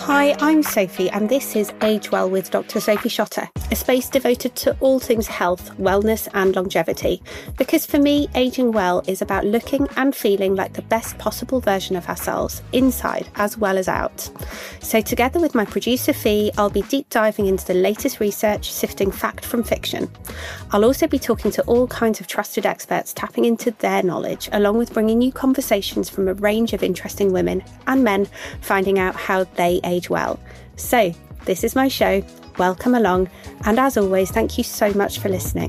Hi, I'm Sophie, and this is Age Well with Dr. Sophie Schotter, a space devoted to all things health, wellness, and longevity. Because for me, aging well is about looking and feeling like the best possible version of ourselves, inside as well as out. So together with my producer Fee, I'll be deep diving into the latest research, sifting fact from fiction. I'll also be talking to all kinds of trusted experts, tapping into their knowledge, along with bringing you conversations from a range of interesting women and men, finding out how they age well. So, this is my show. Welcome along. And as always, thank you so much for listening.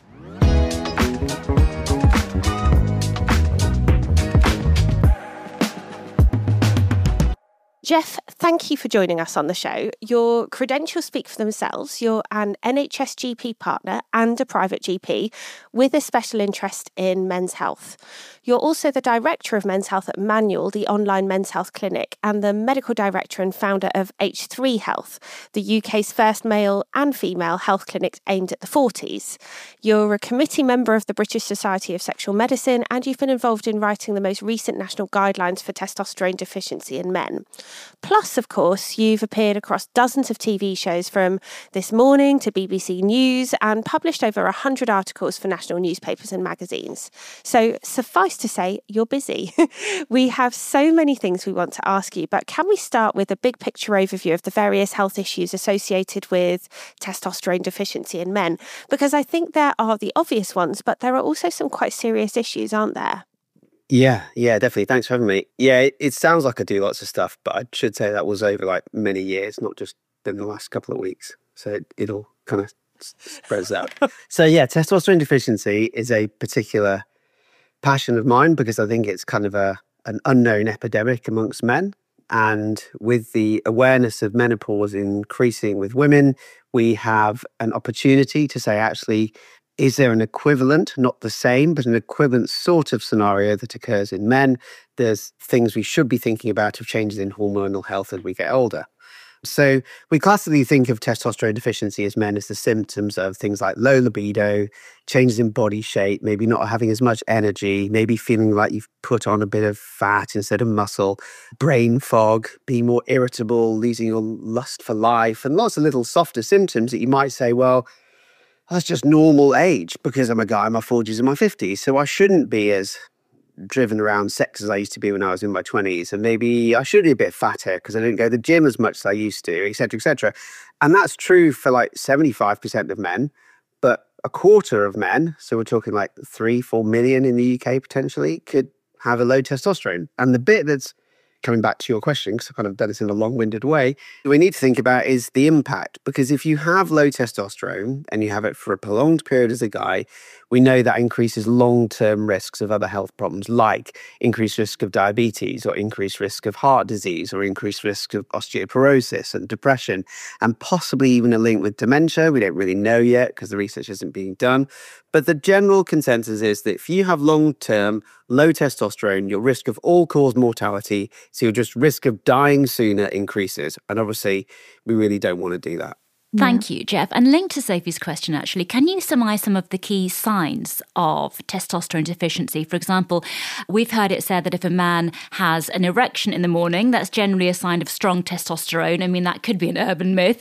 Jeff, thank you for joining us on the show. Your credentials speak for themselves. You're an NHS GP partner and a private GP with a special interest in men's health. You're also the director of men's health at Manual, the online men's health clinic, and the medical director and founder of H3 Health, the UK's first male and female health clinic aimed at the 40s. You're a committee member of the British Society of Sexual Medicine, and you've been involved in writing the most recent national guidelines for testosterone deficiency in men. Plus, of course, you've appeared across dozens of TV shows from This Morning to BBC News and published over 100 articles for national newspapers and magazines. So suffice to say, you're busy. We have so many things we want to ask you, but can we start with a big picture overview of the various health issues associated with testosterone deficiency in men? Because I think there are the obvious ones, but there are also some quite serious issues, aren't there? Yeah, definitely. Thanks for having me. Yeah, it sounds like I do lots of stuff, but I should say that was over like many years, not just in the last couple of weeks. So it all kind of spreads out. So yeah, testosterone deficiency is a particular passion of mine because I think it's kind of an unknown epidemic amongst men. And with the awareness of menopause increasing with women, we have an opportunity to say, actually, is there an equivalent, not the same, but an equivalent sort of scenario that occurs in men? There's things we should be thinking about of changes in hormonal health as we get older. So we classically think of testosterone deficiency as men as the symptoms of things like low libido, changes in body shape, maybe not having as much energy, maybe feeling like you've put on a bit of fat instead of muscle, brain fog, being more irritable, losing your lust for life, and lots of little softer symptoms that you might say, well, that's just normal age because I'm a guy in my 40s and my 50s. So I shouldn't be as driven around sex as I used to be when I was in my 20s. And maybe I should be a bit fatter because I didn't go to the gym as much as I used to, et cetera, et cetera. And that's true for like 75% of men, but a quarter of men, so we're talking like 3-4 million in the UK potentially, could have a low testosterone. And the bit that's coming back to your question, because I've kind of done this in a long-winded way, we need to think about is the impact. Because if you have low testosterone and you have it for a prolonged period as a guy, we know that increases long-term risks of other health problems like increased risk of diabetes or increased risk of heart disease or increased risk of osteoporosis and depression and possibly even a link with dementia. We don't really know yet because the research isn't being done. But the general consensus is that if you have long-term low testosterone, your risk of all-cause mortality, so your just risk of dying sooner increases. And obviously, we really don't want to do that. Thank you, Jeff. And linked to Sophie's question, actually, can you surmise some of the key signs of testosterone deficiency? For example, we've heard it said that if a man has an erection in the morning, that's generally a sign of strong testosterone. I mean, that could be an urban myth.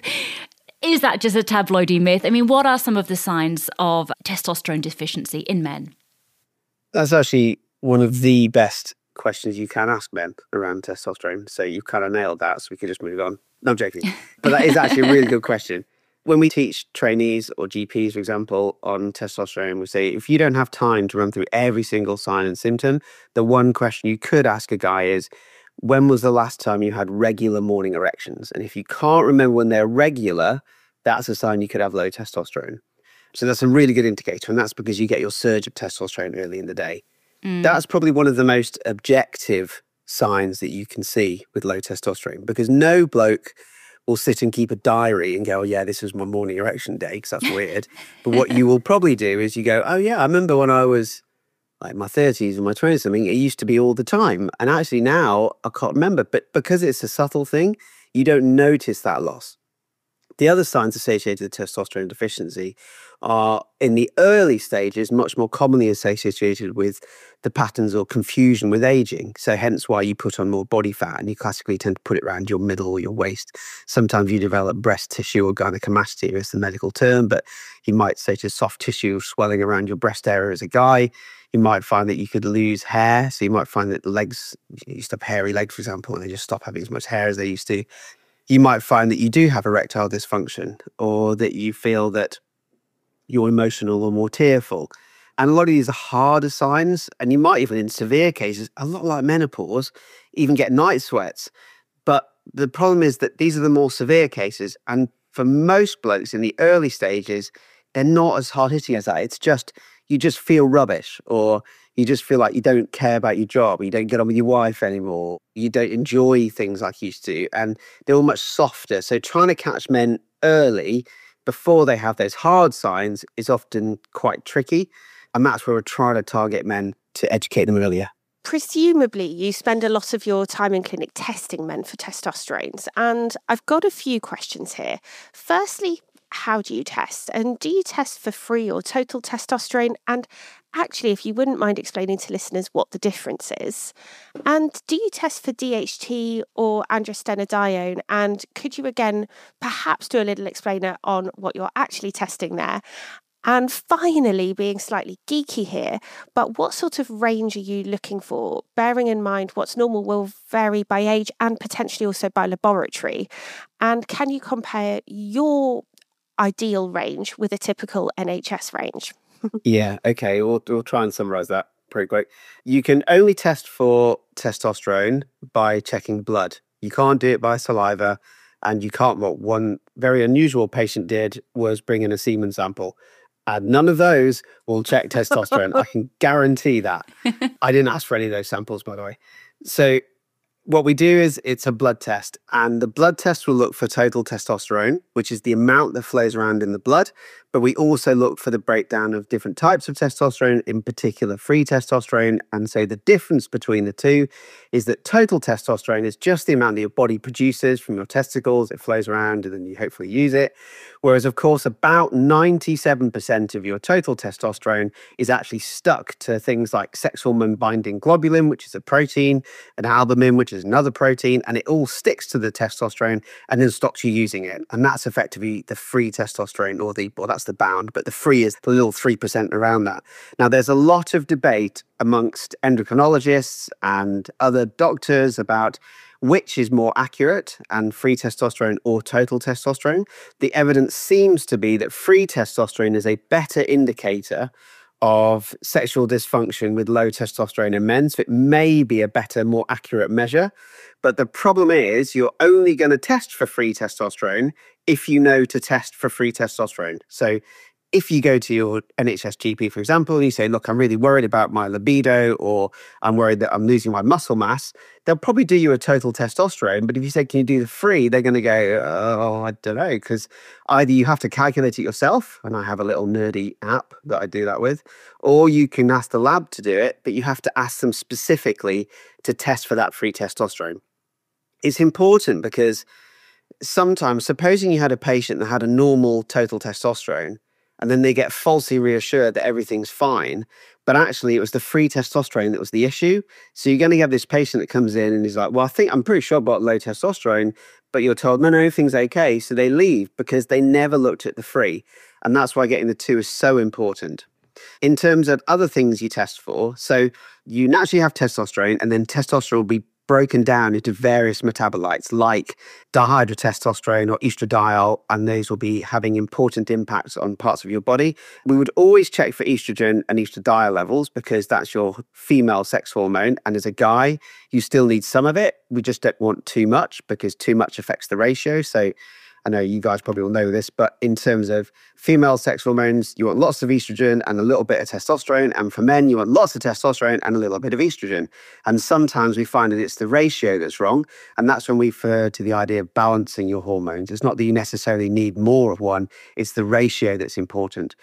Is that just a tabloidy myth? I mean, what are some of the signs of testosterone deficiency in men? That's actually one of the best questions you can ask men around testosterone. So you kind of nailed that, so we could just move on. No, I'm joking. But that is actually a really good question. When we teach trainees or GPs, for example, on testosterone, we say, if you don't have time to run through every single sign and symptom, the one question you could ask a guy is, when was the last time you had regular morning erections? And if you can't remember when they're regular, that's a sign you could have low testosterone. So that's a really good indicator. And that's because you get your surge of testosterone early in the day. That's probably one of the most objective signs that you can see with low testosterone, because no bloke will sit and keep a diary and go, oh yeah, this was my morning erection day, because that's weird. But what you will probably do is you go, oh yeah, I remember when I was like my 30s or my 20s something, it used to be all the time. And actually now I can't remember. But because it's a subtle thing, you don't notice that loss. The other signs associated with testosterone deficiency are, in the early stages, much more commonly associated with the patterns or confusion with aging. So hence why you put on more body fat, and you classically tend to put it around your middle or your waist. Sometimes you develop breast tissue, or gynecomastia is the medical term, but you might say to soft tissue swelling around your breast area as a guy. You might find that you could lose hair. So you might find that legs, you used to have hairy legs, for example, and they just stop having as much hair as they used to. You might find that you do have erectile dysfunction, or that you feel that you're emotional or more tearful. And a lot of these are harder signs, and you might even, in severe cases, a lot like menopause, even get night sweats. But the problem is that these are the more severe cases. And for most blokes in the early stages, they're not as hard-hitting as that. It's just, you just feel rubbish, or you just feel like you don't care about your job, you don't get on with your wife anymore, you don't enjoy things like you used to, and they're all much softer. So trying to catch men early before they have those hard signs is often quite tricky. And that's where we're trying to target men to educate them earlier. Presumably, you spend a lot of your time in clinic testing men for testosterones. And I've got a few questions here. Firstly, how do you test? And do you test for free or total testosterone? And actually, if you wouldn't mind explaining to listeners what the difference is. And do you test for DHT or androstenedione? And could you again perhaps do a little explainer on what you're actually testing there? And finally, being slightly geeky here, but what sort of range are you looking for? Bearing in mind what's normal will vary by age and potentially also by laboratory. And can you compare your ideal range with a typical NHS range? Yeah, okay, we'll try and summarize that pretty quick. You can only test for testosterone by checking blood. You can't do it by saliva, and you can't, what one very unusual patient did was bring in a semen sample. And none of those will check testosterone. I can guarantee that. I didn't ask for any of those samples, by the way. So what we do is it's a blood test, and the blood test will look for total testosterone, which is the amount that flows around in the blood. But we also look for the breakdown of different types of testosterone, in particular free testosterone. And so the difference between the two is that total testosterone is just the amount that your body produces from your testicles. It flows around and then you hopefully use it. Whereas, of course, about 97% of your total testosterone is actually stuck to things like sex hormone binding globulin, which is a protein, and albumin, which is another protein, and it all sticks to the testosterone and then stops you using it. And that's effectively the free testosterone, or that's the bound, but the free is the little 3% around that. Now, there's a lot of debate amongst endocrinologists and other doctors about which is more accurate, and free testosterone or total testosterone. The evidence seems to be that free testosterone is a better indicator of sexual dysfunction with low testosterone in men. So it may be a better, more accurate measure. But the problem is you're only going to test for free testosterone if you know to test for free testosterone. So if you go to your NHS GP, for example, and you say, look, I'm really worried about my libido, or I'm worried that I'm losing my muscle mass, they'll probably do you a total testosterone. But if you say, can you do the free, they're going to go, oh, I don't know, because either you have to calculate it yourself, and I have a little nerdy app that I do that with, or you can ask the lab to do it, but you have to ask them specifically to test for that free testosterone. It's important because sometimes, supposing you had a patient that had a normal total testosterone, and then they get falsely reassured that everything's fine, but actually it was the free testosterone that was the issue. So you're going to have this patient that comes in and he's like, well, I'm pretty sure I've got low testosterone, but you're told, no, everything's okay. So they leave because they never looked at the free. And that's why getting the two is so important. In terms of other things you test for, so you naturally have testosterone, and then testosterone will be broken down into various metabolites like dihydrotestosterone or estradiol, and those will be having important impacts on parts of your body. We would always check for estrogen and estradiol levels because that's your female sex hormone, and as a guy, you still need some of it. We just don't want too much because too much affects the ratio. So I know you guys probably will know this, but in terms of female sex hormones, you want lots of estrogen and a little bit of testosterone. And for men, you want lots of testosterone and a little bit of estrogen. And sometimes we find that it's the ratio that's wrong. And that's when we refer to the idea of balancing your hormones. It's not that you necessarily need more of one, it's the ratio that's important.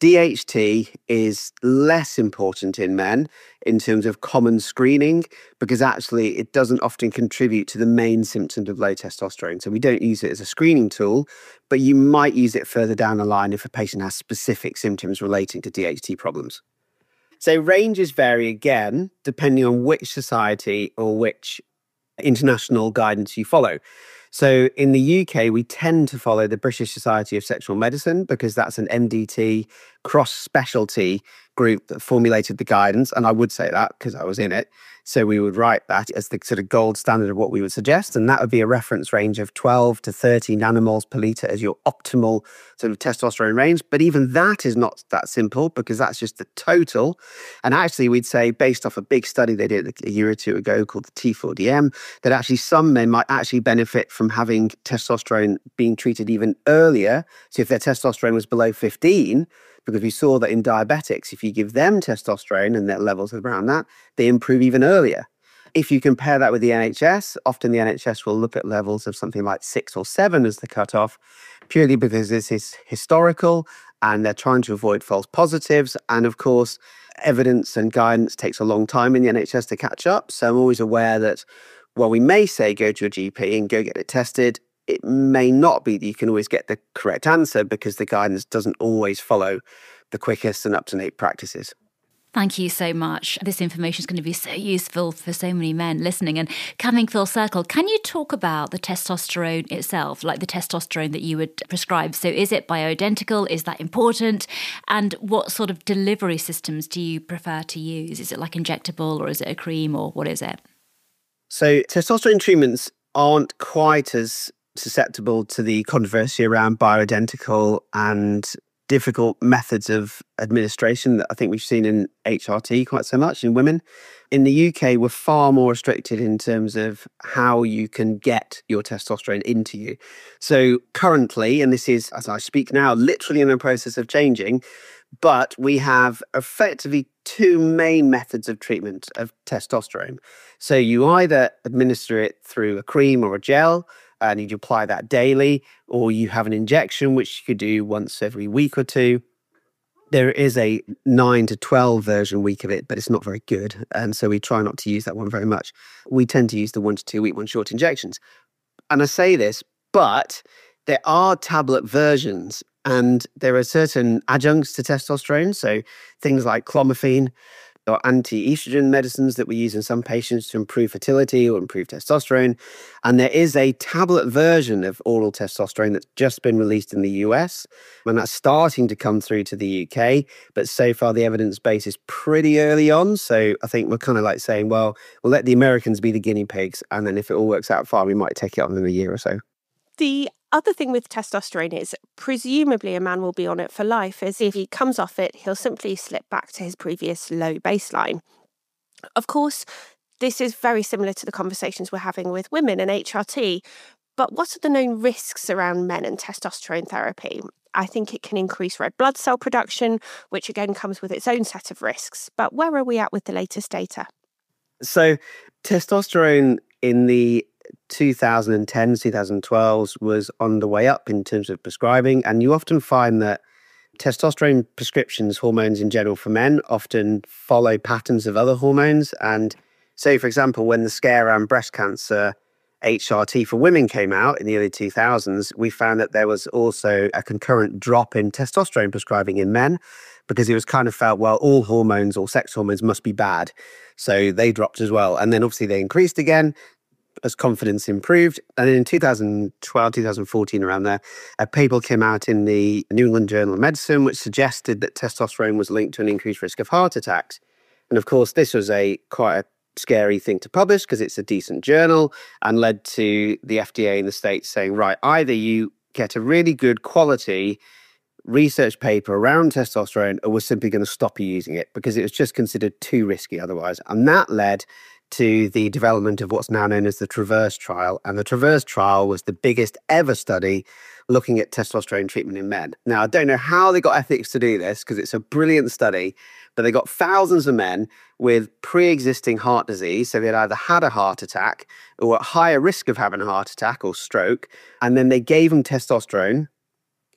DHT is less important in men in terms of common screening because actually it doesn't often contribute to the main symptoms of low testosterone. So we don't use it as a screening tool, but you might use it further down the line if a patient has specific symptoms relating to DHT problems. So ranges vary again, depending on which society or which international guidance you follow. So in the UK, we tend to follow the British Society of Sexual Medicine because that's an MDT cross-specialty group that formulated the guidance. And I would say that because I was in it. So we would write that as the sort of gold standard of what we would suggest. And that would be a reference range of 12 to 30 nanomoles per litre as your optimal sort of testosterone range. But even that is not that simple because that's just the total. And actually, we'd say, based off a big study they did a year or two ago called the T4DM, that actually some men might actually benefit from having testosterone being treated even earlier. So if their testosterone was below 15, because we saw that in diabetics, if you give them testosterone and their levels around that, they improve even earlier. If you compare that with the NHS, often the NHS will look at levels of something like 6 or 7 as the cutoff, purely because this is historical and they're trying to avoid false positives. And of course, evidence and guidance takes a long time in the NHS to catch up. So I'm always aware that while we may say go to a GP and go get it tested, it may not be that you can always get the correct answer because the guidance doesn't always follow the quickest and up-to-date practices. Thank you so much. This information is going to be so useful for so many men listening. And coming full circle, can you talk about the testosterone itself, like the testosterone that you would prescribe? So is it bioidentical? Is that important? And what sort of delivery systems do you prefer to use? Is it like injectable or is it a cream or what is it? So testosterone treatments aren't quite as susceptible to the controversy around bioidentical and difficult methods of administration that I think we've seen in HRT quite so much in women. In the UK, we're far more restricted in terms of how you can get your testosterone into you. So currently, and this is, as I speak now, literally in the process of changing, but we have effectively 2 main methods of treatment of testosterone. So you either administer it through a cream or a gel, and you apply that daily, or you have an injection, which you could do once every week or 2. There is a 9 to 12 version week of it, but it's not very good. And so we try not to use that one very much. We tend to use the 1 to 2 week one short injections. And I say this, but there are tablet versions and there are certain adjuncts to testosterone. So things like clomiphene or anti-estrogen medicines that we use in some patients to improve fertility or improve testosterone. And there is a tablet version of oral testosterone that's just been released in the US, and that's starting to come through to the UK. But so far, the evidence base is pretty early on. So I think we're kind of like saying, well, we'll let the Americans be the guinea pigs. And then if it all works out fine, we might take it on in a year or so. The other thing with testosterone is presumably a man will be on it for life, as if he comes off it, he'll simply slip back to his previous low baseline. Of course, this is very similar to the conversations we're having with women and HRT, but what are the known risks around men and testosterone therapy? I think it can increase red blood cell production, which again comes with its own set of risks. But where are we at with the latest data? So testosterone in the 2010s, 2012s was on the way up in terms of prescribing. And you often find that testosterone prescriptions, hormones in general for men, often follow patterns of other hormones. And so, for example, when the scare around breast cancer HRT for women came out in the early 2000s, we found that there was also a concurrent drop in testosterone prescribing in men because it was kind of felt, well, all hormones, all sex hormones must be bad. So they dropped as well. And then obviously they increased again as confidence improved. And then in 2012, 2014, around there, a paper came out in the New England Journal of Medicine, which suggested that testosterone was linked to an increased risk of heart attacks. And of course, this was quite a scary thing to publish because it's a decent journal and led to the FDA in the States saying, right, either you get a really good quality research paper around testosterone or we're simply going to stop you using it because it was just considered too risky otherwise. And that led to the development of what's now known as the TRAVERSE trial. And the TRAVERSE trial was the biggest ever study looking at testosterone treatment in men. Now, I don't know how they got ethics to do this because it's a brilliant study, but they got thousands of men with pre-existing heart disease. So they'd either had a heart attack or at higher risk of having a heart attack or stroke. And then they gave them testosterone.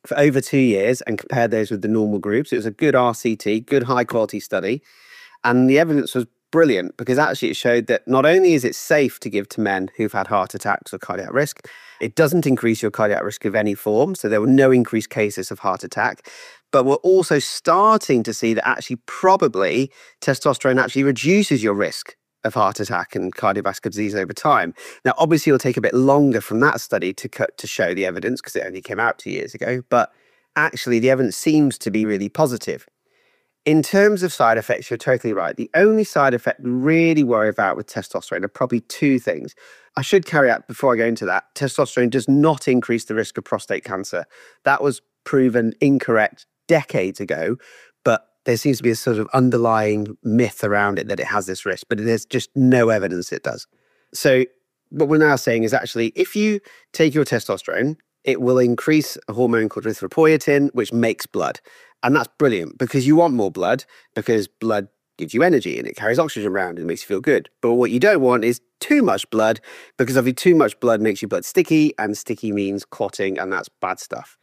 for over 2 years and compared those with the normal groups. It was a good RCT, good high quality study. And the evidence was brilliant because actually it showed that not only is it safe to give to men who've had heart attacks or cardiac risk, it doesn't increase your cardiac risk of any form. So there were no increased cases of heart attack. But we're also starting to see that actually probably testosterone actually reduces your risk of heart attack and cardiovascular disease over time. Now, obviously, it'll take a bit longer from that study to show the evidence because it only came out 2 years ago. But actually, the evidence seems to be really positive. In terms of side effects, you're totally right. The only side effect we really worry about with testosterone are probably two things. I should carry out, before I go into that, testosterone does not increase the risk of prostate cancer. That was proven incorrect decades ago, but there seems to be a sort of underlying myth around it that it has this risk, but there's just no evidence it does. So what we're now saying is actually, if you take your testosterone, it will increase a hormone called erythropoietin, which makes blood. And that's brilliant because you want more blood because blood gives you energy and it carries oxygen around and makes you feel good. But what you don't want is too much blood because obviously too much blood makes your blood sticky and sticky means clotting and that's bad stuff.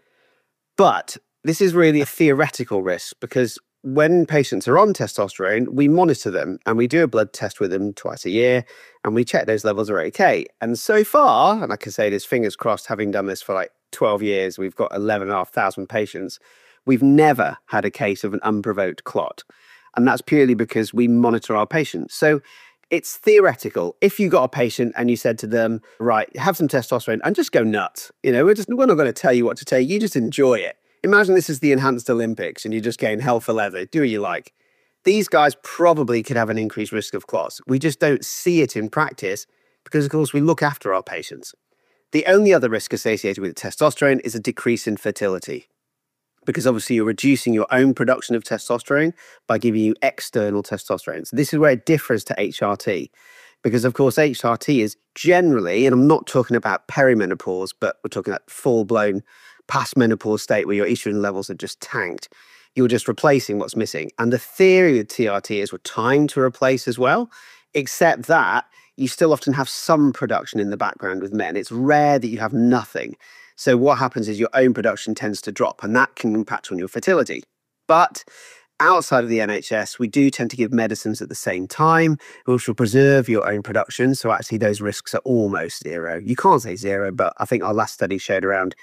But this is really a theoretical risk because when patients are on testosterone, we monitor them and we do a blood test with them twice a year and we check those levels are okay. And so far, and I can say this, fingers crossed, having done this for like 12 years, we've got 11,500 patients. We've never had a case of an unprovoked clot. And that's purely because we monitor our patients. So it's theoretical. If you got a patient and you said to them, right, have some testosterone and just go nuts. We're not going to tell you what to take. You just enjoy it. Imagine this is the enhanced Olympics and you're just getting hell for leather. Do what you like. These guys probably could have an increased risk of clots. We just don't see it in practice because, of course, we look after our patients. The only other risk associated with testosterone is a decrease in fertility. Because obviously you're reducing your own production of testosterone by giving you external testosterone. So this is where it differs to HRT. Because of course HRT is generally, and I'm not talking about perimenopause, but we're talking about full-blown past menopause state where your estrogen levels are just tanked. You're just replacing what's missing. And the theory with TRT is we're trying to replace as well, except that you still often have some production in the background with men. It's rare that you have nothing. So what happens is your own production tends to drop and that can impact on your fertility. But outside of the NHS, we do tend to give medicines at the same time, which will preserve your own production. So actually those risks are almost zero. You can't say zero, but I think our last study showed around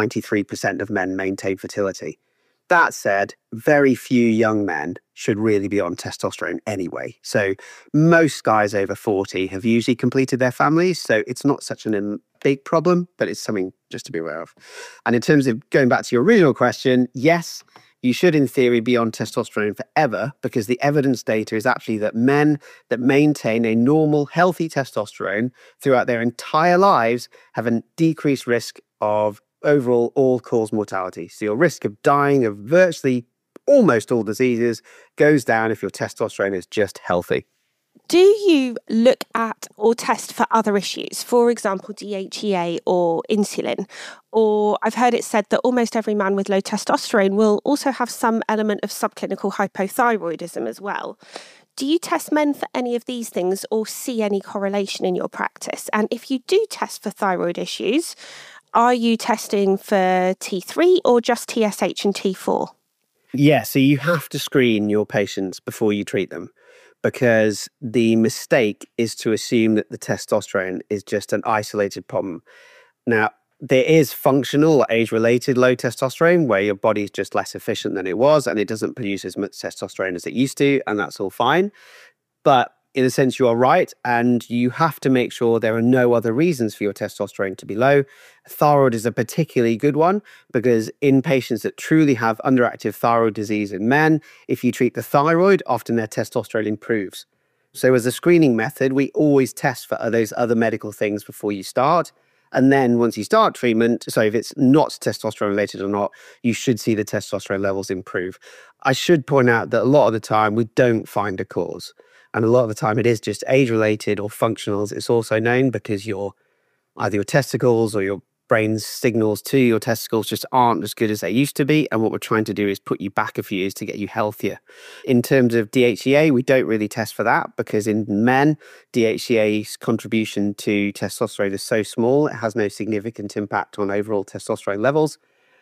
93% of men maintain fertility. That said, very few young men should really be on testosterone anyway. So most guys over 40 have usually completed their families. So it's not such a big problem, but it's something just to be aware of. And in terms of going back to your original question, yes, you should in theory be on testosterone forever because the evidence data is actually that men that maintain a normal, healthy testosterone throughout their entire lives have a decreased risk of overall all-cause mortality. So your risk of dying of virtually almost all diseases goes down if your testosterone is just healthy. Do you look at or test for other issues, for example, DHEA or insulin? Or I've heard it said that almost every man with low testosterone will also have some element of subclinical hypothyroidism as well. Do you test men for any of these things or see any correlation in your practice? And if you do test for thyroid issues, are you testing for T3 or just TSH and T4? Yeah, so you have to screen your patients before you treat them because the mistake is to assume that the testosterone is just an isolated problem. Now, there is functional, age-related low testosterone where your body is just less efficient than it was and it doesn't produce as much testosterone as it used to, and that's all fine. But in a sense, you are right, and you have to make sure there are no other reasons for your testosterone to be low. Thyroid is a particularly good one because in patients that truly have underactive thyroid disease in men, if you treat the thyroid, often their testosterone improves. So as a screening method, we always test for those other medical things before you start. And then once you start treatment, so if it's not testosterone related or not, you should see the testosterone levels improve. I should point out that a lot of the time we don't find a cause. And a lot of the time it is just age-related or functional, as it's also known, because either your testicles or your brain's signals to your testicles just aren't as good as they used to be. And what we're trying to do is put you back a few years to get you healthier. In terms of DHEA, we don't really test for that because in men, DHEA's contribution to testosterone is so small, it has no significant impact on overall testosterone levels.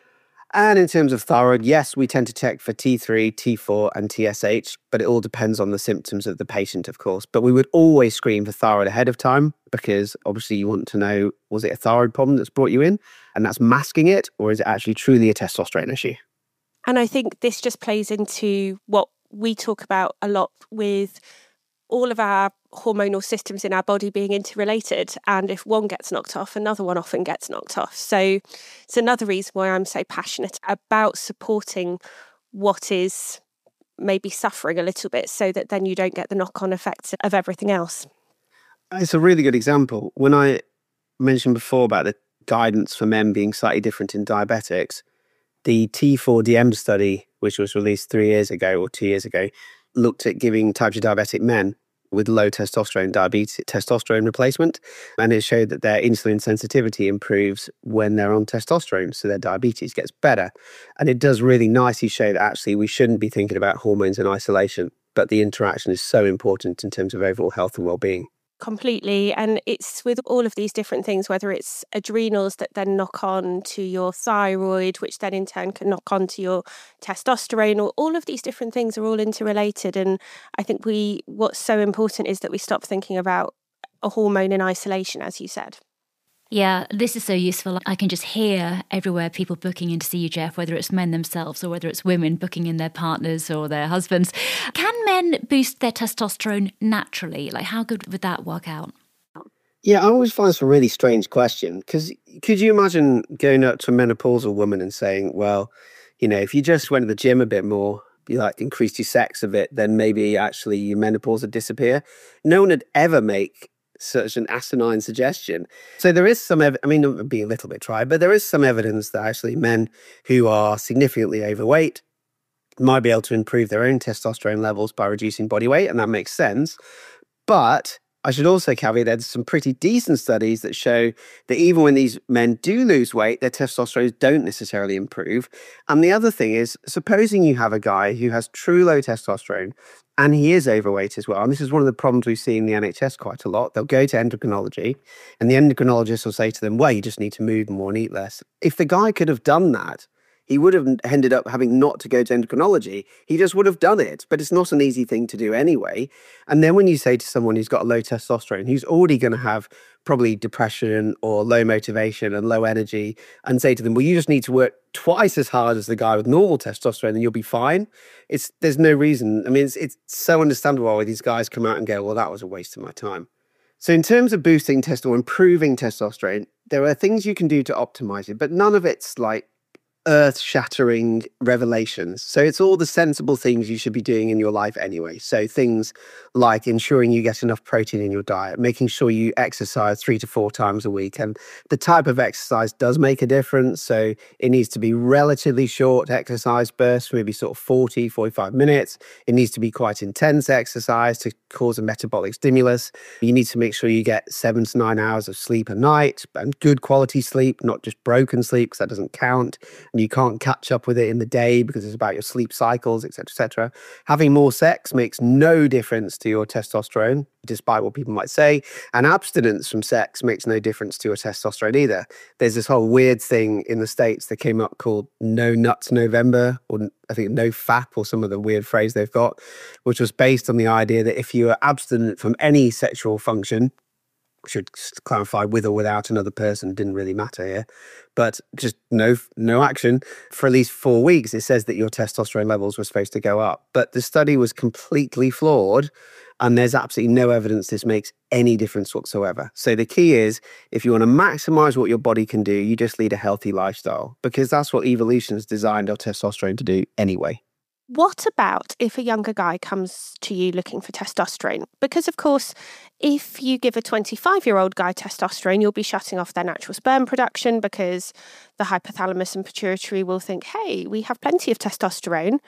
And in terms of thyroid, yes, we tend to check for T3, T4, and TSH, but it all depends on the symptoms of the patient, of course. But we would always screen for thyroid ahead of time because obviously you want to know, was it a thyroid problem that's brought you in and that's masking it, or is it actually truly a testosterone issue? And I think this just plays into what we talk about a lot with all of our hormonal systems in our body being interrelated. And if one gets knocked off, another one often gets knocked off. So it's another reason why I'm so passionate about supporting what is maybe suffering a little bit so that then you don't get the knock-on effects of everything else. It's a really good example. When I mentioned before about the guidance for men being slightly different in diabetics, the T4DM study, which was released 3 years ago or 2 years ago, looked at giving type 2 diabetic men with low testosterone diabetes testosterone replacement, and it showed that their insulin sensitivity improves when they're on testosterone, so their diabetes gets better. And it does really nicely show that actually we shouldn't be thinking about hormones in isolation, but the interaction is so important in terms of overall health and well-being. Completely. And it's with all of these different things, whether it's adrenals that then knock on to your thyroid, which then in turn can knock on to your testosterone, or all of these different things are all interrelated. And I think what's so important is that we stop thinking about a hormone in isolation, as you said. Yeah, this is so useful. I can just hear everywhere people booking in to see you, Jeff, whether it's men themselves or whether it's women booking in their partners or their husbands. Can men boost their testosterone naturally? Like, how good would that work out? Yeah, I always find this a really strange question because could you imagine going up to a menopausal woman and saying, well, if you just went to the gym a bit more, you increased your sex a bit, then maybe actually your menopause would disappear? No one would ever make such an asinine suggestion. So there is some, I'm being a little bit dry, but there is some evidence that actually men who are significantly overweight might be able to improve their own testosterone levels by reducing body weight, and that makes sense. But I should also caveat there's some pretty decent studies that show that even when these men do lose weight, their testosterone don't necessarily improve. And the other thing is, supposing you have a guy who has true low testosterone and he is overweight as well, and this is one of the problems we see in the NHS quite a lot. They'll go to endocrinology and the endocrinologist will say to them, well, you just need to move more and eat less. If the guy could have done that, he would have ended up having not to go to endocrinology. He just would have done it, but it's not an easy thing to do anyway. And then when you say to someone who's got low testosterone, who's already going to have probably depression or low motivation and low energy, and say to them, well, you just need to work twice as hard as the guy with normal testosterone and you'll be fine. There's no reason. It's so understandable why these guys come out and go, well, that was a waste of my time. So in terms of boosting testosterone, improving testosterone, there are things you can do to optimize it, but none of it's like earth-shattering revelations. So it's all the sensible things you should be doing in your life anyway. So things like ensuring you get enough protein in your diet, making sure you exercise 3 to 4 times a week. And the type of exercise does make a difference. So it needs to be relatively short exercise bursts, maybe sort of 40, 45 minutes. It needs to be quite intense exercise to cause a metabolic stimulus. You need to make sure you get 7 to 9 hours of sleep a night and good quality sleep, not just broken sleep, because that doesn't count. You can't catch up with it in the day because it's about your sleep cycles, etc., etc. Having more sex makes no difference to your testosterone, despite what people might say. And abstinence from sex makes no difference to your testosterone either. There's this whole weird thing in the States that came up called No Nuts November, or I think No FAP, or some of the weird phrase they've got, which was based on the idea that if you are abstinent from any sexual function, should clarify with or without another person, didn't really matter here, but just no action for at least 4 weeks, it says that your testosterone levels were supposed to go up. But the study was completely flawed and there's absolutely no evidence this makes any difference whatsoever. So the key is, if you want to maximize what your body can do, you just lead a healthy lifestyle, because that's what evolution has designed our testosterone to do anyway. What about if a younger guy comes to you looking for testosterone? Because, of course, if you give a 25-year-old guy testosterone, you'll be shutting off their natural sperm production because the hypothalamus and pituitary will think, hey, we have plenty of testosterone,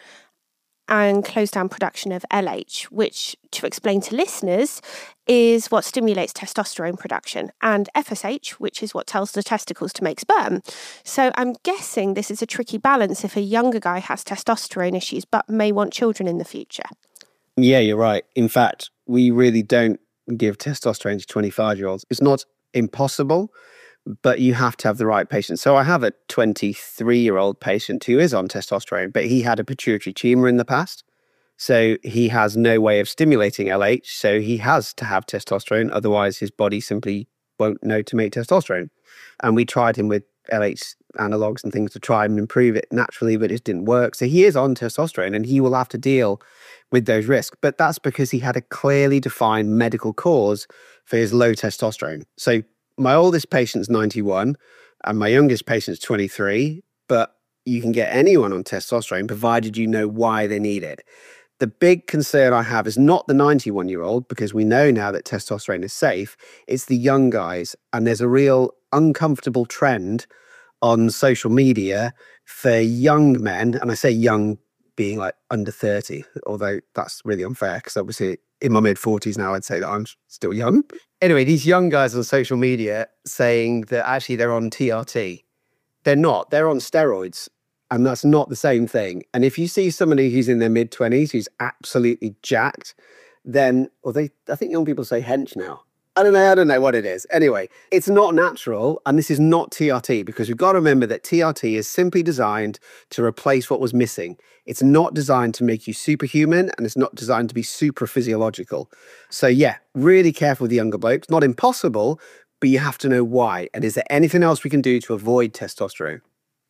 and close down production of LH, which, to explain to listeners, is what stimulates testosterone production, and FSH, which is what tells the testicles to make sperm. So I'm guessing this is a tricky balance if a younger guy has testosterone issues but may want children in the future. Yeah, you're right. In fact, we really don't give testosterone to 25-year-olds. It's not impossible, but you have to have the right patient. So I have a 23-year-old patient who is on testosterone, but he had a pituitary tumor in the past. So he has no way of stimulating LH. So he has to have testosterone. Otherwise, his body simply won't know to make testosterone. And we tried him with LH analogs and things to try and improve it naturally, but it didn't work. So he is on testosterone and he will have to deal with those risks. But that's because he had a clearly defined medical cause for his low testosterone. So my oldest patient's 91 and my youngest patient's 23, but you can get anyone on testosterone provided you know why they need it. The big concern I have is not the 91-year-old, because we know now that testosterone is safe. It's the young guys. And there's a real uncomfortable trend on social media for young men. And I say young being like under 30, although that's really unfair because obviously in my mid-40s now, I'd say that I'm still young. Anyway, these young guys on social media saying that actually they're on TRT. They're not. They're on steroids. And that's not the same thing. And if you see somebody who's in their mid-20s who's absolutely jacked, then, I think young people say hench now. I don't know what it is. Anyway, it's not natural, and this is not TRT, because we've got to remember that TRT is simply designed to replace what was missing. It's not designed to make you superhuman, and it's not designed to be super physiological. So yeah, really careful with the younger blokes. Not impossible, but you have to know why. And is there anything else we can do to avoid testosterone?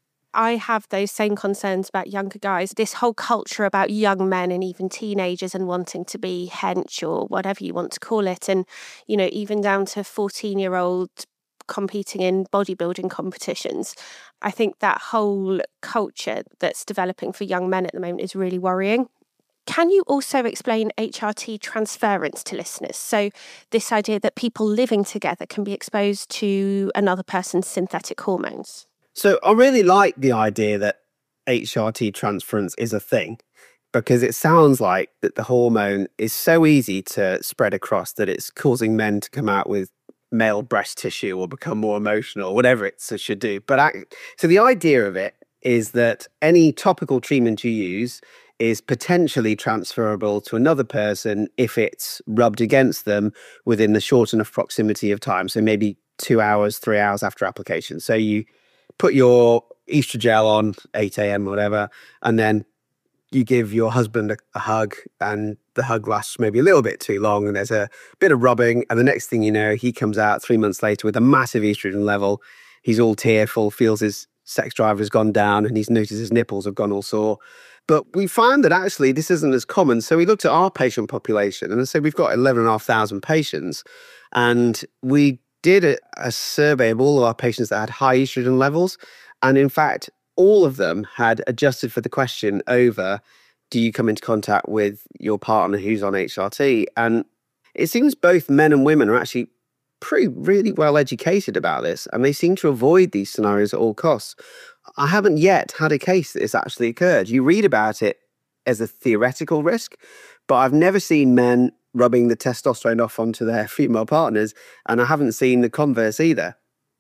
I have those same concerns about younger guys. This whole culture about young men and even teenagers and wanting to be hench or whatever you want to call it. And, even down to 14-year-old competing in bodybuilding competitions. I think that whole culture that's developing for young men at the moment is really worrying. Can you also explain HRT transference to listeners? So this idea that people living together can be exposed to another person's synthetic hormones. So I really like the idea that HRT transference is a thing, because it sounds like that the hormone is so easy to spread across that it's causing men to come out with male breast tissue or become more emotional, whatever it should do. So the idea of it is that any topical treatment you use is potentially transferable to another person if it's rubbed against them within the short enough proximity of time. So maybe 2 hours, 3 hours after application. So you put your estrogel on 8 a.m. or whatever, and then you give your husband a hug, and the hug lasts maybe a little bit too long, and there's a bit of rubbing, and the next thing you know, he comes out 3 months later with a massive estrogen level. He's all tearful, feels his sex drive has gone down, and he's noticed his nipples have gone all sore. But we found that actually this isn't as common. So we looked at our patient population, and I said we've got 11,500 patients, and we did a survey of all of our patients that had high estrogen levels. And in fact, all of them had adjusted for the question over, do you come into contact with your partner who's on HRT? And it seems both men and women are actually really well educated about this, and they seem to avoid these scenarios at all costs. I haven't yet had a case that it's actually occurred. You read about it as a theoretical risk, but I've never seen men rubbing the testosterone off onto their female partners, and I haven't seen the converse either.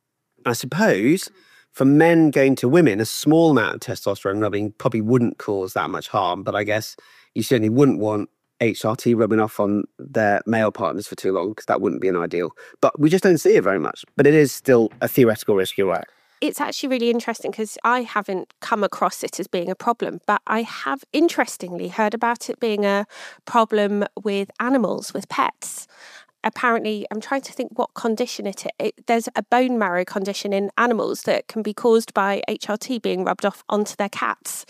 I suppose for men going to women, a small amount of testosterone rubbing probably wouldn't cause that much harm, but I guess you certainly wouldn't want HRT rubbing off on their male partners for too long, because that wouldn't be an ideal. But we just don't see it very much. But it is still a theoretical risk, you're right. It's actually really interesting because I haven't come across it as being a problem, but I have interestingly heard about it being a problem with animals, with pets. Apparently, I'm trying to think what condition it is. There's a bone marrow condition in animals that can be caused by HRT being rubbed off onto their cats.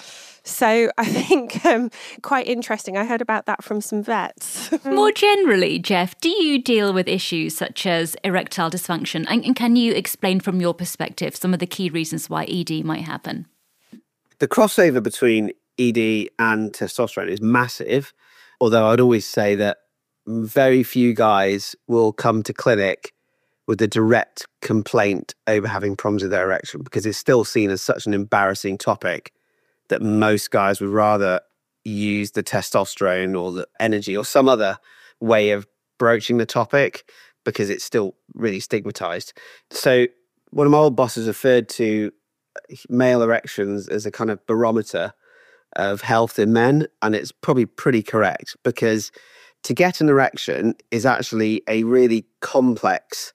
So I think quite interesting. I heard about that from some vets. More generally, Jeff, do you deal with issues such as erectile dysfunction? And can you explain from your perspective some of the key reasons why ED might happen? The crossover between ED and testosterone is massive, although I'd always say that very few guys will come to clinic with a direct complaint over having problems with their erection, because it's still seen as such an embarrassing topic that most guys would rather use the testosterone or the energy or some other way of broaching the topic, because it's still really stigmatized. So one of my old bosses referred to male erections as a kind of barometer of health in men, and it's probably pretty correct, because to get an erection is actually a really complex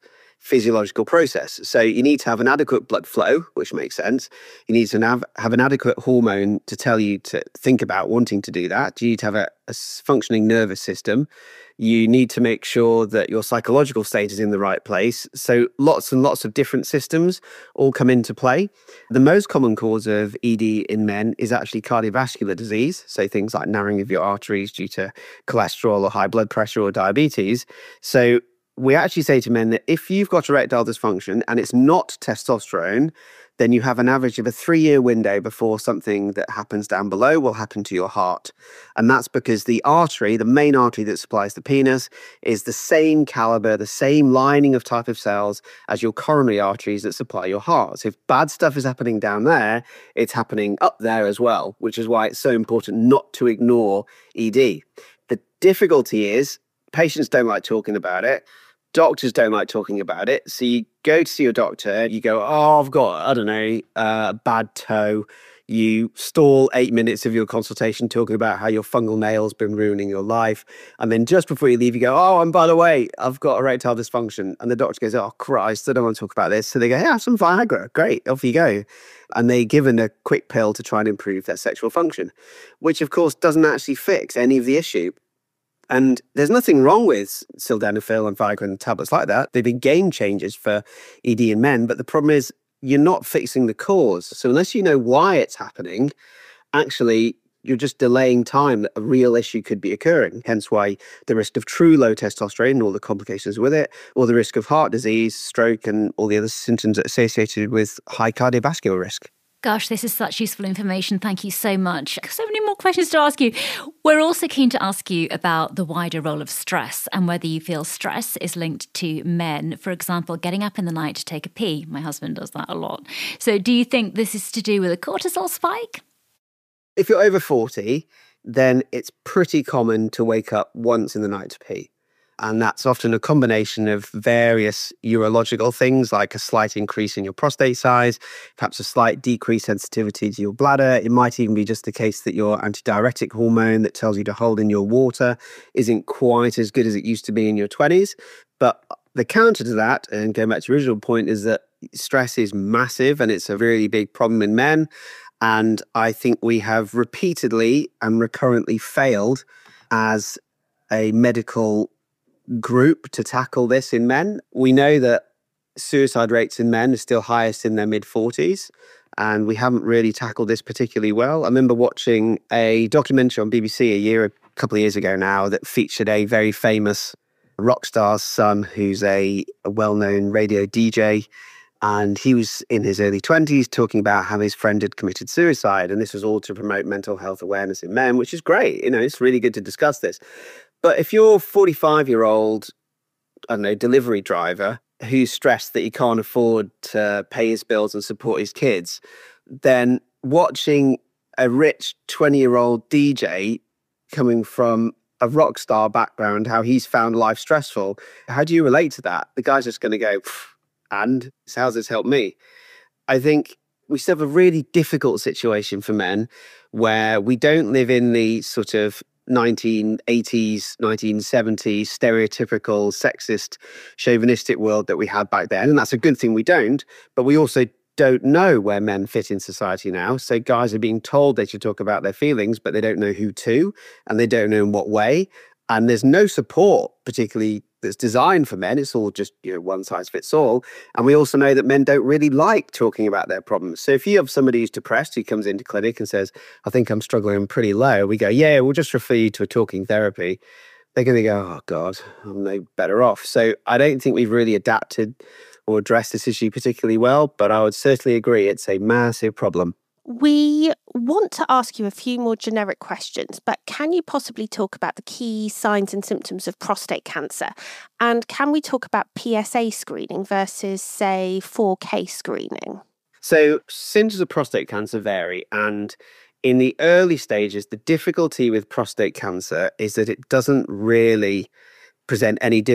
physiological process. So you need to have an adequate blood flow, which makes sense. You need to have an adequate hormone to tell you to think about wanting to do that. You need to have a functioning nervous system. You need to make sure that your psychological state is in the right place. So lots and lots of different systems all come into play. The most common cause of ED in men is actually cardiovascular disease. So things like narrowing of your arteries due to cholesterol or high blood pressure or diabetes. So we actually say to men that if you've got erectile dysfunction and it's not testosterone, then you have an average of a 3-year window before something that happens down below will happen to your heart. And that's because the artery, the main artery that supplies the penis, is the same caliber, the same lining of type of cells as your coronary arteries that supply your heart. So if bad stuff is happening down there, it's happening up there as well, which is why it's so important not to ignore ED. The difficulty is patients don't like talking about it. Doctors don't like talking about it. So you go to see your doctor, you go, oh, I've got, I don't know, a bad toe. You stall 8 minutes of your consultation talking about how your fungal nail's been ruining your life. And then just before you leave, you go, oh, and by the way, I've got erectile dysfunction. And the doctor goes, oh, Christ, I don't want to talk about this. So they go, yeah, have some Viagra. Great, off you go. And they're given a quick pill to try and improve their sexual function, which of course doesn't actually fix any of the issue. And there's nothing wrong with sildenafil and Viagra and tablets like that. They've been game changers for ED in men. But the problem is you're not fixing the cause. So unless you know why it's happening, actually, you're just delaying time that a real issue could be occurring. Hence why the risk of true low testosterone and all the complications with it, or the risk of heart disease, stroke, and all the other symptoms associated with high cardiovascular risk. Gosh, this is such useful information. Thank you so much. So many more questions to ask you. We're also keen to ask you about the wider role of stress and whether you feel stress is linked to men. For example, getting up in the night to take a pee. My husband does that a lot. So do you think this is to do with a cortisol spike? If you're over 40, then it's pretty common to wake up once in the night to pee. And that's often a combination of various urological things like a slight increase in your prostate size, perhaps a slight decreased sensitivity to your bladder. It might even be just the case that your antidiuretic hormone that tells you to hold in your water isn't quite as good as it used to be in your 20s. But the counter to that, and going back to the original point, is that stress is massive and it's a really big problem in men. And I think we have repeatedly and recurrently failed as a medical group to tackle this in men. We know that suicide rates in men are still highest in their mid-40s, and we haven't really tackled this particularly well. I remember watching a documentary on BBC a couple of years ago now that featured a very famous rock star's son who's a well-known radio DJ, and he was in his early 20s talking about how his friend had committed suicide, and this was all to promote mental health awareness in men, which is great. You know, it's really good to discuss this. But if you're a 45-year-old, I don't know, delivery driver who's stressed that he can't afford to pay his bills and support his kids, then watching a rich 20-year-old DJ coming from a rock star background, how he's found life stressful, how do you relate to that? The guy's just going to go, and how's this helped me? I think we still have a really difficult situation for men where we don't live in the sort of 1980s, 1970s stereotypical sexist, chauvinistic world that we had back then. And that's a good thing we don't, but we also don't know where men fit in society now. So guys are being told they should talk about their feelings, but they don't know who to, and they don't know in what way. And there's no support, particularly that's designed for men. It's all just, one size fits all. And we also know that men don't really like talking about their problems. So if you have somebody who's depressed who comes into clinic and says, I think I'm struggling pretty low, we go, yeah, we'll just refer you to a talking therapy. They're going to go, oh God, I'm no better off. So I don't think we've really adapted or addressed this issue particularly well, but I would certainly agree it's a massive problem. We want to ask you a few more generic questions, but can you possibly talk about the key signs and symptoms of prostate cancer? And can we talk about PSA screening versus, say, 4K screening? So symptoms of prostate cancer vary. And in the early stages, the difficulty with prostate cancer is that it doesn't really present any different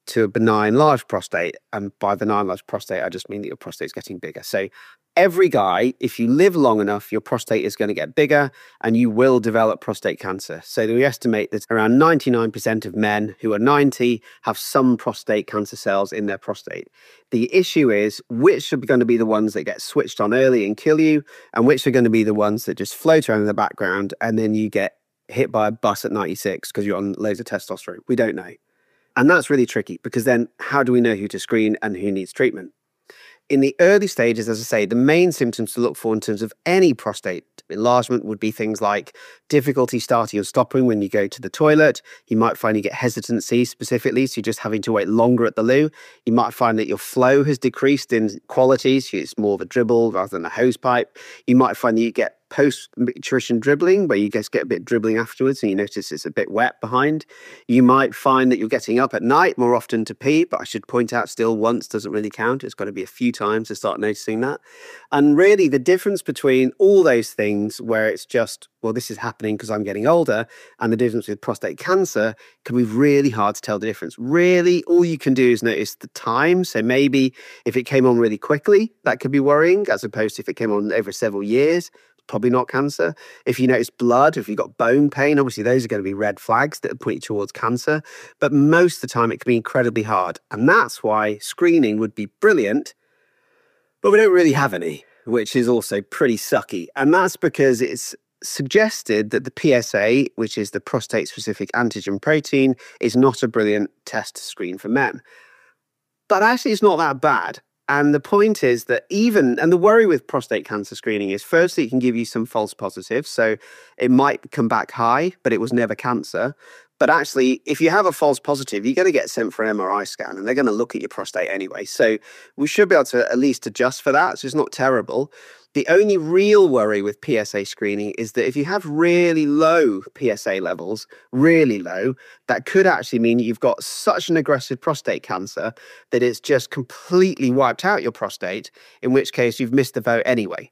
to a benign large prostate. And by benign large prostate, I just mean that your prostate's getting bigger. So every guy, if you live long enough, your prostate is going to get bigger and you will develop prostate cancer. So we estimate that around 99% of men who are 90 have some prostate cancer cells in their prostate. The issue is which are going to be the ones that get switched on early and kill you, and which are going to be the ones that just float around in the background and then you get hit by a bus at 96 because you're on loads of testosterone. We don't know. And that's really tricky because then how do we know who to screen and who needs treatment? In the early stages, as I say, the main symptoms to look for in terms of any prostate enlargement would be things like difficulty starting or stopping when you go to the toilet. You might find you get hesitancy specifically, so you're just having to wait longer at the loo. You might find that your flow has decreased in quality, so it's more of a dribble rather than a hose pipe. You might find that you get post-micturition dribbling, where you just get a bit dribbling afterwards and you notice it's a bit wet behind. You might find that you're getting up at night more often to pee, but I should point out still once doesn't really count. It's got to be a few times to start noticing that. And really the difference between all those things where it's just, well, this is happening because I'm getting older, and the difference with prostate cancer can be really hard to tell the difference. Really, all you can do is notice the time. So maybe if it came on really quickly, that could be worrying, as opposed to if it came on over several years, probably not cancer. If you notice blood, if you've got bone pain, obviously those are going to be red flags that point you towards cancer. But most of the time it can be incredibly hard. And that's why screening would be brilliant, but we don't really have any, which is also pretty sucky. And that's because it's suggested that the PSA, which is the prostate-specific antigen protein, is not a brilliant test to screen for men. But actually it's not that bad. And the point is that and the worry with prostate cancer screening is, firstly, it can give you some false positives. So it might come back high, but it was never cancer. But actually, if you have a false positive, you're going to get sent for an MRI scan and they're going to look at your prostate anyway. So we should be able to at least adjust for that. So it's not terrible. The only real worry with PSA screening is that if you have really low PSA levels, really low, that could actually mean you've got such an aggressive prostate cancer that it's just completely wiped out your prostate, in which case you've missed the vote anyway.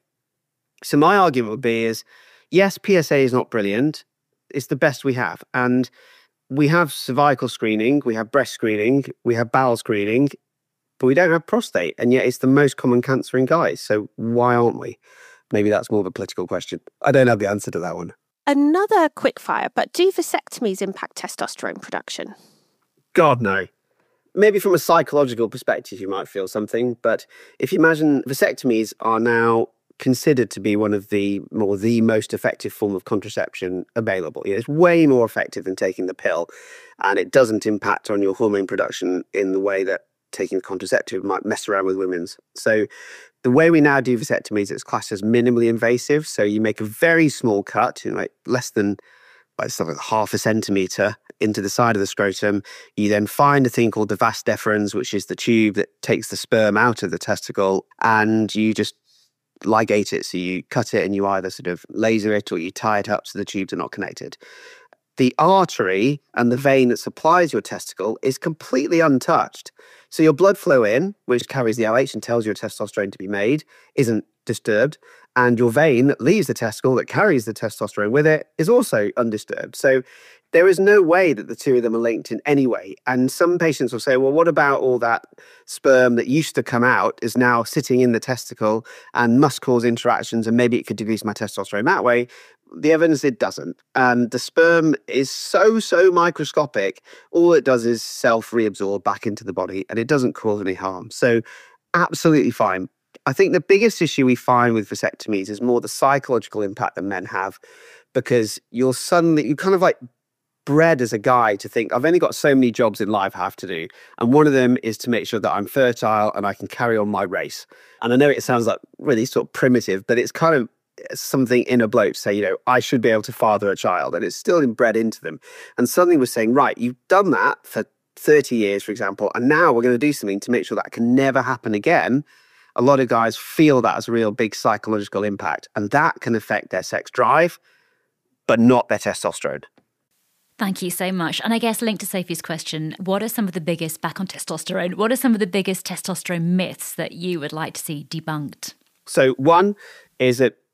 So my argument would be is, yes, PSA is not brilliant. It's the best we have. And we have cervical screening, we have breast screening, we have bowel screening, but we don't have prostate, and yet it's the most common cancer in guys. So why aren't we? Maybe that's more of a political question. I don't have the answer to that one. Another quick fire, but do vasectomies impact testosterone production? God, no. Maybe from a psychological perspective, you might feel something, but if you imagine vasectomies are now considered to be one of the most effective form of contraception available. It's way more effective than taking the pill, and it doesn't impact on your hormone production in the way that taking the contraceptive might mess around with women's. So the way we now do vasectomies, it's classed as minimally invasive. So you make a very small cut, like less than something like half a centimetre into the side of the scrotum. You then find a thing called the vas deferens, which is the tube that takes the sperm out of the testicle, and you just ligate it. So you cut it and you either sort of laser it or you tie it up so the tubes are not connected. The artery and the vein that supplies your testicle is completely untouched. So your blood flow in, which carries the LH and tells your testosterone to be made, isn't disturbed. And your vein that leaves the testicle that carries the testosterone with it is also undisturbed. So there is no way that the two of them are linked in any way. And some patients will say, well, what about all that sperm that used to come out is now sitting in the testicle and must cause interactions, and maybe it could decrease my testosterone that way? The evidence, it doesn't. And the sperm is so microscopic, all it does is self-reabsorb back into the body, and it doesn't cause any harm. So absolutely fine. I think the biggest issue we find with vasectomies is more the psychological impact that men have, because you're kind of like bred as a guy to think, I've only got so many jobs in life I have to do. And one of them is to make sure that I'm fertile and I can carry on my race. And I know it sounds like really sort of primitive, but it's kind of something in a bloke say, I should be able to father a child, and it's still inbred into them. And suddenly we're saying, right, you've done that for 30 years, for example, and now we're going to do something to make sure that can never happen again. A lot of guys feel that as a real big psychological impact, and that can affect their sex drive, but not their testosterone. Thank you so much. And I guess linked to Sophie's question, what are some of the biggest, back on testosterone, what are some of the biggest testosterone myths that you would like to see debunked? So one is that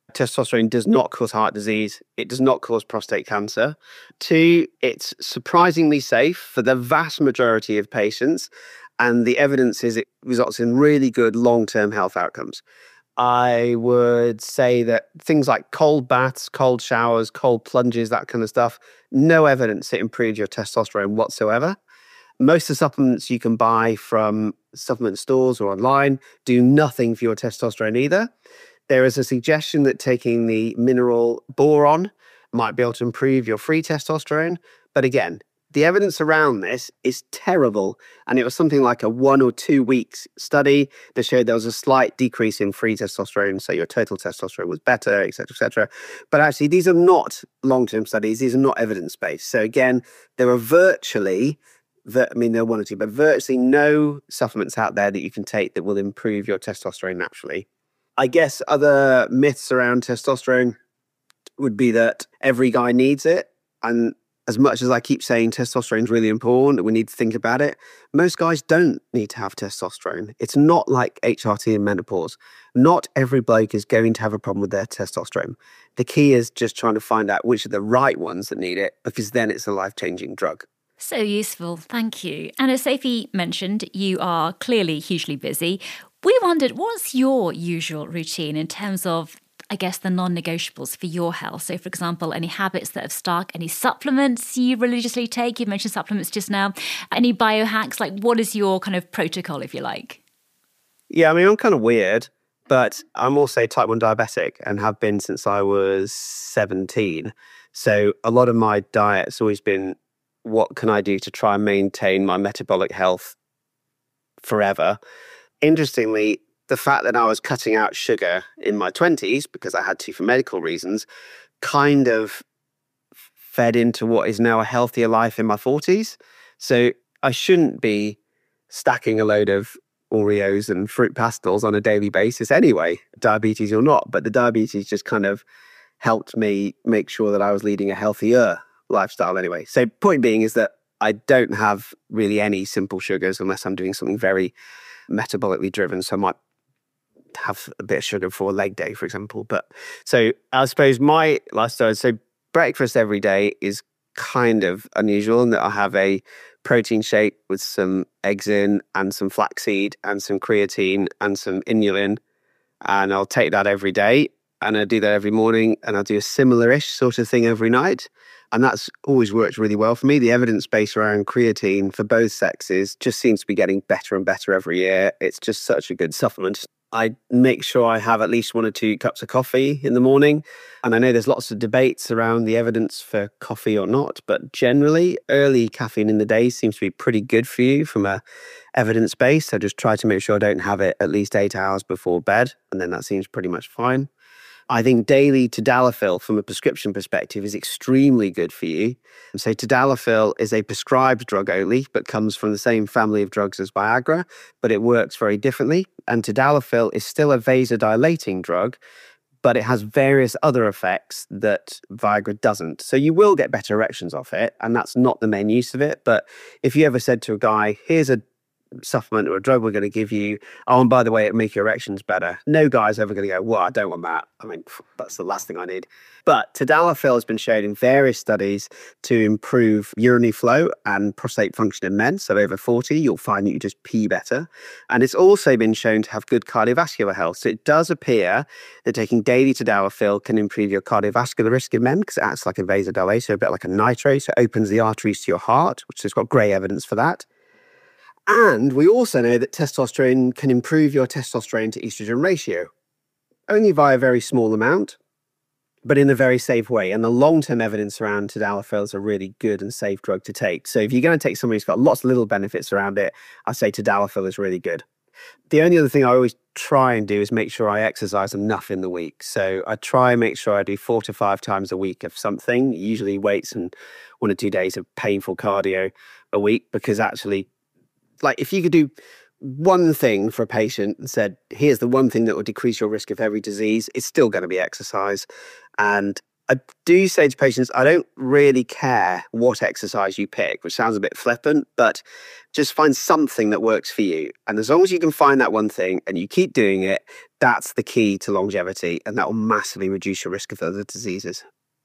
Testosterone does not cause heart disease. It does not cause prostate cancer. 2, it's surprisingly safe for the vast majority of patients. And the evidence is it results in really good long-term health outcomes. I would say that things like cold baths, cold showers, cold plunges, that kind of stuff, no evidence it improves your testosterone whatsoever. Most of the supplements you can buy from supplement stores or online do nothing for your testosterone either. There is a suggestion that taking the mineral boron might be able to improve your free testosterone. But again, the evidence around this is terrible. And it was something like a 1 or 2 weeks study that showed there was a slight decrease in free testosterone. So your total testosterone was better, et cetera, et cetera. But actually, these are not long-term studies. These are not evidence-based. So again, there are virtually, there are 1 or 2, but virtually no supplements out there that you can take that will improve your testosterone naturally. I guess other myths around testosterone would be that every guy needs it. And as much as I keep saying testosterone is really important, we need to think about it, most guys don't need to have testosterone. It's not like HRT and menopause. Not every bloke is going to have a problem with their testosterone. The key is just trying to find out which are the right ones that need it, because then it's a life-changing drug. So useful, thank you. And as Sophie mentioned, you are clearly hugely busy. We wondered, what's your usual routine in terms of, I guess, the non-negotiables for your health? So, for example, any habits that have stuck, any supplements you religiously take? You mentioned supplements just now. Any biohacks? Like, what is your kind of protocol, if you like? Yeah, I'm kind of weird, but I'm also type 1 diabetic and have been since I was 17. So a lot of my diet's always been, what can I do to try and maintain my metabolic health forever? Interestingly, the fact that I was cutting out sugar in my 20s, because I had to for medical reasons, kind of fed into what is now a healthier life in my 40s. So I shouldn't be stacking a load of Oreos and fruit pastels on a daily basis anyway, diabetes or not. But the diabetes just kind of helped me make sure that I was leading a healthier lifestyle anyway. So point being is that I don't have really any simple sugars unless I'm doing something very metabolically driven. So I might have a bit of sugar before a leg day, for example. But so I suppose my lifestyle, so breakfast every day is kind of unusual in that I have a protein shake with some eggs in and some flaxseed and some creatine and some inulin. And I'll take that every day. And I do that every morning, and I'll do a similar-ish sort of thing every night. And that's always worked really well for me. The evidence base around creatine for both sexes just seems to be getting better and better every year. It's just such a good supplement. I make sure I have at least 1 or 2 cups of coffee in the morning. And I know there's lots of debates around the evidence for coffee or not, but generally early caffeine in the day seems to be pretty good for you from a evidence base. So just try to make sure I don't have it at least 8 hours before bed. And then that seems pretty much fine. I think daily tadalafil from a prescription perspective is extremely good for you. So tadalafil is a prescribed drug only, but comes from the same family of drugs as Viagra, but it works very differently. And tadalafil is still a vasodilating drug, but it has various other effects that Viagra doesn't. So you will get better erections off it, and that's not the main use of it. But if you ever said to a guy, here's a supplement or a drug we're going to give you, oh, and by the way, it'll make your erections better, no guy's ever going to go, well, I don't want that. I mean, that's the last thing I need. But tadalafil has been shown in various studies to improve urinary flow and prostate function in men. So over 40, you'll find that you just pee better. And it's also been shown to have good cardiovascular health. So it does appear that taking daily tadalafil can improve your cardiovascular risk in men because it acts like a vasodilator, a bit like a nitro. So it opens the arteries to your heart, which has got great evidence for that. And we also know that testosterone can improve your testosterone to estrogen ratio, only via a very small amount, but in a very safe way. And the long-term evidence around tadalafil is a really good and safe drug to take. So if you're going to take something who's got lots of little benefits around it, I say tadalafil is really good. The only other thing I always try and do is make sure I exercise enough in the week. So I try and make sure I do 4 to 5 times a week of something, usually weights and 1 or 2 days of painful cardio a week, because actually, like, if you could do one thing for a patient and said, here's the one thing that will decrease your risk of every disease, it's still going to be exercise. And I do say to patients, I don't really care what exercise you pick, which sounds a bit flippant, but just find something that works for you. And as long as you can find that one thing and you keep doing it, that's the key to longevity, and that will massively reduce your risk of other diseases.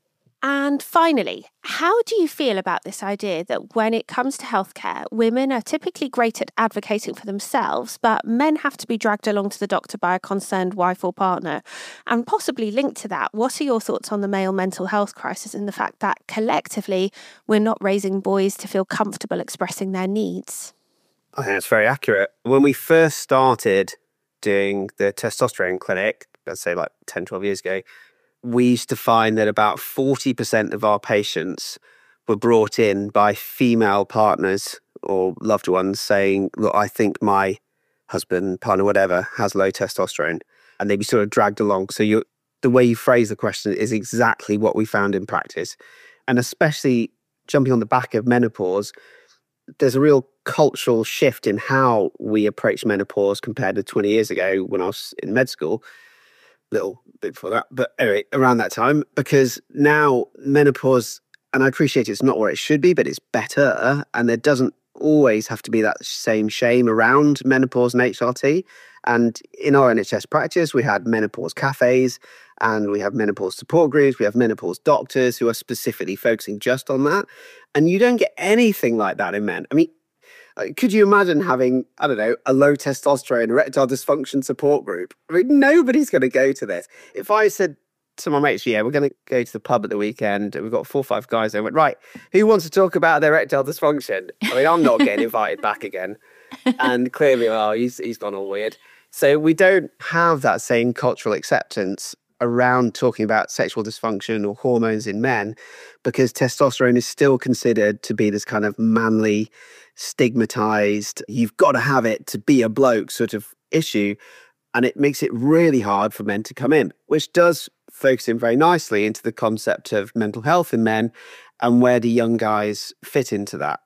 And finally, how do you feel about this idea that when it comes to healthcare, women are typically great at advocating for themselves, but men have to be dragged along to the doctor by a concerned wife or partner? And possibly linked to that, what are your thoughts on the male mental health crisis and the fact that collectively we're not raising boys to feel comfortable expressing their needs? I think that's very accurate. When we first started doing the testosterone clinic, let's say like 10, 12 years ago, we used to find that about 40% of our patients were brought in by female partners or loved ones saying, look, I think my husband, partner, whatever, has low testosterone. And they'd be sort of dragged along. So the way you phrase the question is exactly what we found in practice. And especially jumping on the back of menopause, there's a real cultural shift in how we approach menopause compared to 20 years ago when I was in med school. Little bit before that, but anyway, around that time, because now menopause, and I appreciate it's not where it should be, but it's better, and there doesn't always have to be that same shame around menopause and HRT. And in our NHS practice, we had menopause cafes, and we have menopause support groups, we have menopause doctors who are specifically focusing just on that, and you don't get anything like that in men. I mean, could you imagine having, I don't know, a low testosterone erectile dysfunction support group? I mean, nobody's going to go to this. If I said to my mates, yeah, we're going to go to the pub at the weekend, and we've got 4 or 5 guys there, I went, right, who wants to talk about their erectile dysfunction? I mean, I'm not getting invited back again. And clearly, well, he's gone all weird. So we don't have that same cultural acceptance around talking about sexual dysfunction or hormones in men, because testosterone is still considered to be this kind of manly, stigmatized, you've got to have it to be a bloke sort of issue. And it makes it really hard for men to come in, which does focus in very nicely into the concept of mental health in men and where do young guys fit into that.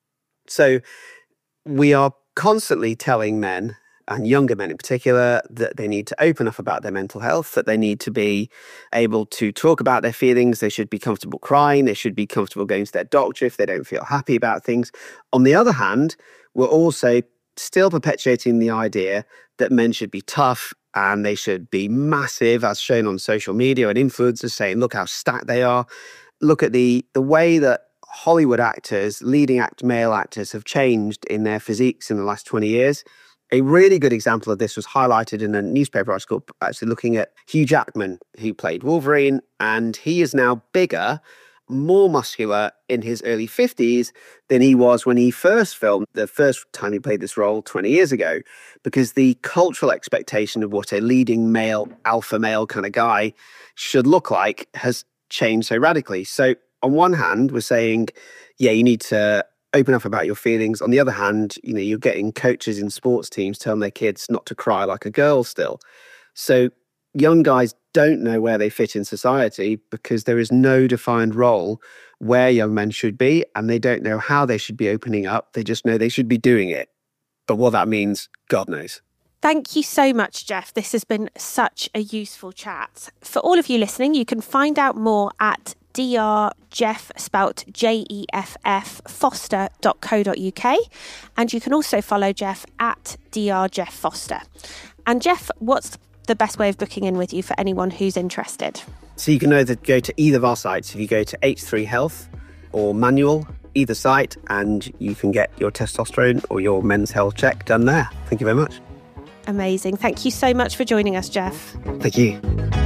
So we are constantly telling men, and younger men in particular, that they need to open up about their mental health, that they need to be able to talk about their feelings, they should be comfortable crying, they should be comfortable going to their doctor if they don't feel happy about things. On the other hand, we're also still perpetuating the idea that men should be tough and they should be massive, as shown on social media, and influencers saying, look how stacked they are. Look at the way that Hollywood actors, leading male actors, have changed in their physiques in the last 20 years. A really good example of this was highlighted in a newspaper article, actually looking at Hugh Jackman, who played Wolverine, and he is now bigger, more muscular in his early 50s than he was when he first filmed the first time he played this role 20 years ago, because the cultural expectation of what a leading male, alpha male kind of guy should look like has changed so radically. So on one hand, we're saying, yeah, you need to open up about your feelings. On the other hand, you know, you're getting coaches in sports teams telling their kids not to cry like a girl still. So young guys don't know where they fit in society because there is no defined role where young men should be, and they don't know how they should be opening up. They just know they should be doing it. But what that means, God knows. Thank you so much, Jeff. This has been such a useful chat. For all of you listening, you can find out more at drjeff, spelt Jeff, foster.co.uk. And you can also follow Jeff at drjefffoster. And Jeff, what's the best way of booking in with you for anyone who's interested? So you can either go to either of our sites. If you go to H3 Health or Manual, either site, and you can get your testosterone or your men's health check done there. Thank you very much. Amazing. Thank you so much for joining us, Jeff. Thank you.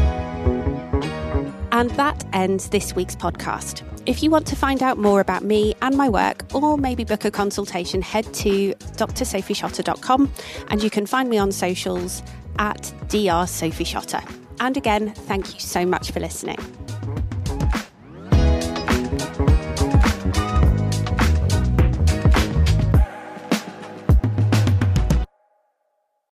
And that ends this week's podcast. If you want to find out more about me and my work, or maybe book a consultation, head to drsophieshotter.com, and you can find me on socials at drsophieshotter. And again, thank you so much for listening.